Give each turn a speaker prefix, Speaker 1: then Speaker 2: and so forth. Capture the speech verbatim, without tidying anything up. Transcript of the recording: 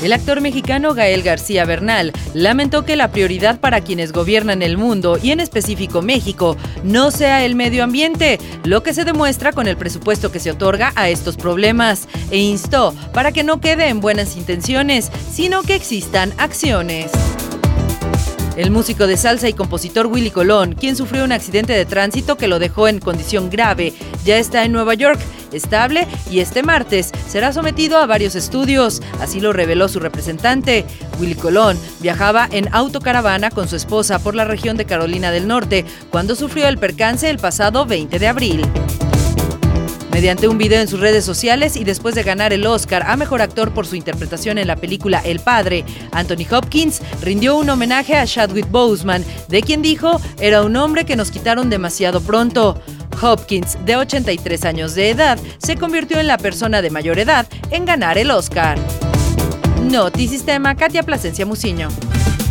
Speaker 1: El actor mexicano Gael García Bernal lamentó que la prioridad para quienes gobiernan el mundo, y en específico México, no sea el medio ambiente, lo que se demuestra con el presupuesto que se otorga a estos problemas, e instó para que no quede en buenas intenciones, sino que existan acciones. El músico de salsa y compositor Willy Colón, quien sufrió un accidente de tránsito que lo dejó en condición grave, ya está en Nueva York, estable, y este martes será sometido a varios estudios, así lo reveló su representante. Willy Colón viajaba en autocaravana con su esposa por la región de Carolina del Norte cuando sufrió el percance el pasado veinte de abril. Mediante un video en sus redes sociales y después de ganar el Oscar a Mejor Actor por su interpretación en la película El Padre, Anthony Hopkins rindió un homenaje a Chadwick Boseman, de quien dijo era un hombre que nos quitaron demasiado pronto. Hopkins, de ochenta y tres años de edad, se convirtió en la persona de mayor edad en ganar el Oscar. Notisistema, Katia Plasencia Muciño.